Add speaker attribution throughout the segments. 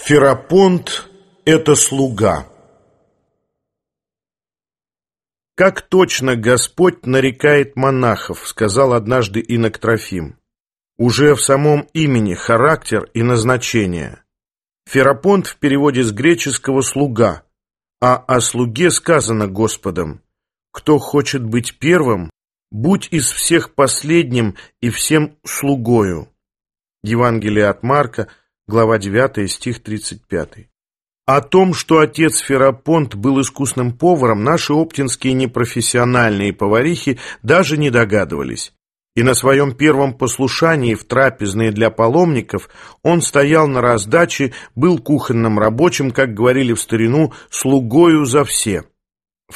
Speaker 1: Ферапонт — это слуга. «Как точно Господь нарекает монахов», — сказал однажды инок Трофим. «Уже в самом имени характер и назначение. Ферапонт в переводе с греческого «слуга», а о слуге сказано Господом: «Кто хочет быть первым, будь из всех последним и всем слугою». Евангелие от Марка, глава 9, стих 35. О том, что отец Ферапонт был искусным поваром, наши оптинские непрофессиональные поварихи даже не догадывались. И на своем первом послушании в трапезные для паломников он стоял на раздаче, был кухонным рабочим, как говорили в старину, слугою за все. В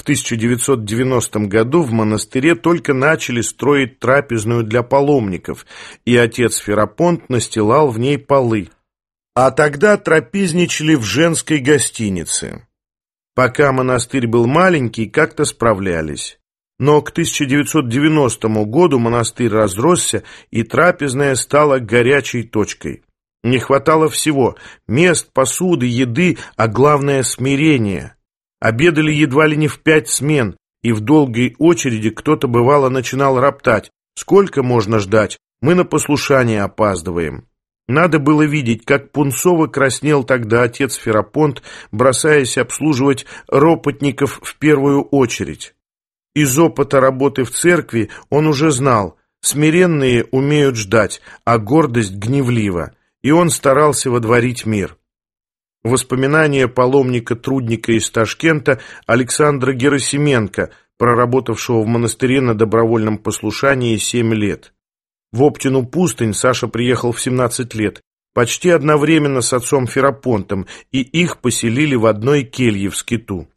Speaker 1: 1990 году в монастыре только начали строить трапезную для паломников, и отец Ферапонт настилал в ней полы. А тогда трапезничали в женской гостинице. Пока монастырь был маленький, как-то справлялись. Но к 1990 году монастырь разросся, и трапезная стала горячей точкой. Не хватало всего – мест, посуды, еды, а главное – смирения. Обедали едва ли не в 5 смен, и в долгой очереди кто-то бывало начинал роптать: «Сколько можно ждать? Мы на послушание опаздываем». Надо было видеть, как пунцово краснел тогда отец Ферапонт, бросаясь обслуживать ропотников в первую очередь. Из опыта работы в церкви он уже знал: смиренные умеют ждать, а гордость гневлива, и он старался водворить мир. Воспоминания паломника-трудника из Ташкента Александра Герасименко, проработавшего в монастыре на добровольном послушании 7 лет. В Оптину пустынь Саша приехал в 17 лет, почти одновременно с отцом Ферапонтом, и их поселили в одной келье в скиту.